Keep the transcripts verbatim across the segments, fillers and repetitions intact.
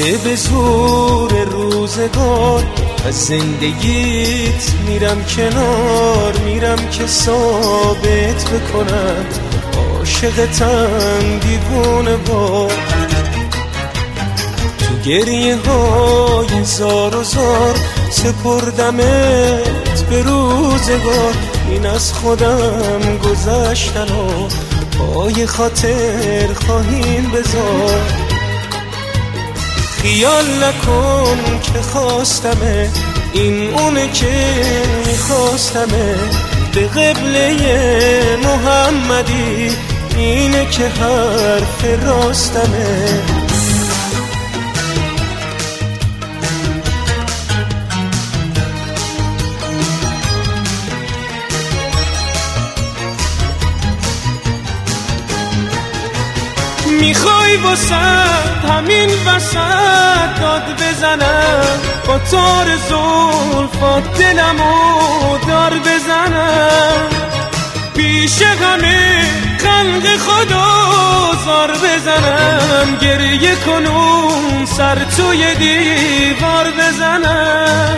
اگه به زور روزگار از زندگیت میرم کنار، میرم که ثابت بکنم عاشقتم دیوونه با تو گریه های زار و زار سپردمت به روزگار. این از خودم گذشتن و پای خاطر خواهیم بذار. خیال نکن که خواستمه، این اونه که میخواستمه. به قبله محمدی اینه که حرف راستمه. میخوای واسد همین وسط داد بزنم، با تار زلفات دلمو دار بزنم. پیش همه خلق خدا زار بزنم، گریه کنم سر توی دیوار بزنم.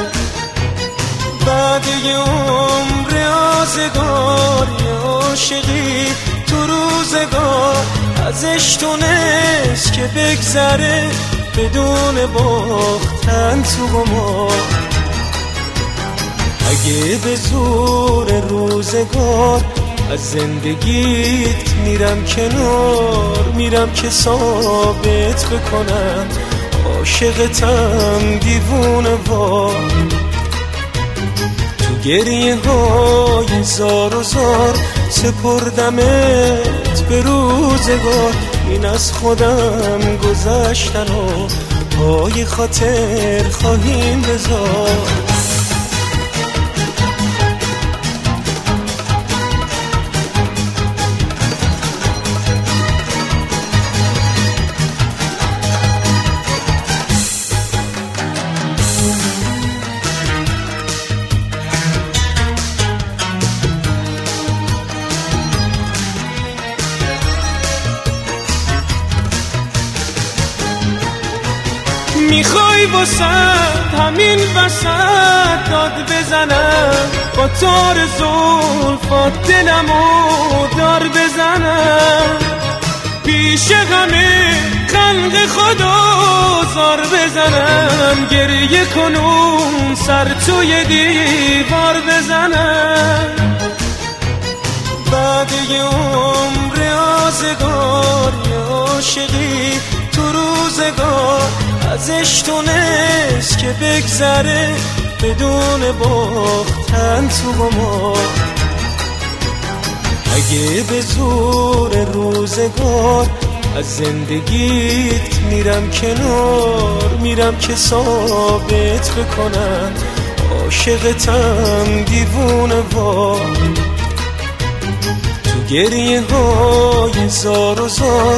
بعد یه عمر آزگار یه عاشقی تو روزگار ازش تونست که بگذره بدون باختن تو ما. اگه به زور روزگار از زندگیت میرم کنار، میرم که ثابت بکنم عاشقتم دیوونه با تو گریه های زار و زار سپردمت به روزگار. این از خودم گذشتن و پای خاطر خواهیم بذار. میخوای واسد همین وسط داد بزنم، با تار زلفات دلمو دار بزنم. پیش همه خلق خدا زار بزنم، گریه کنم سر توی دیوار بزنم. بعد یه عمر آزگار یه عاشقی تو روزگار ازش تونست که بگذره بدون باختن تو ما. اگه به زور روزگار از زندگیت میرم کنار، میرم که ثابت بکنم عاشقتم دیوونه با تو گریه های زار و زار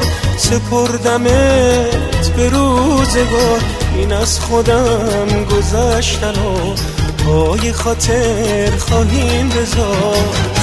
سپردمت به روزگار. این از خودم گذشتن و پای خاطر خواهیم بذار.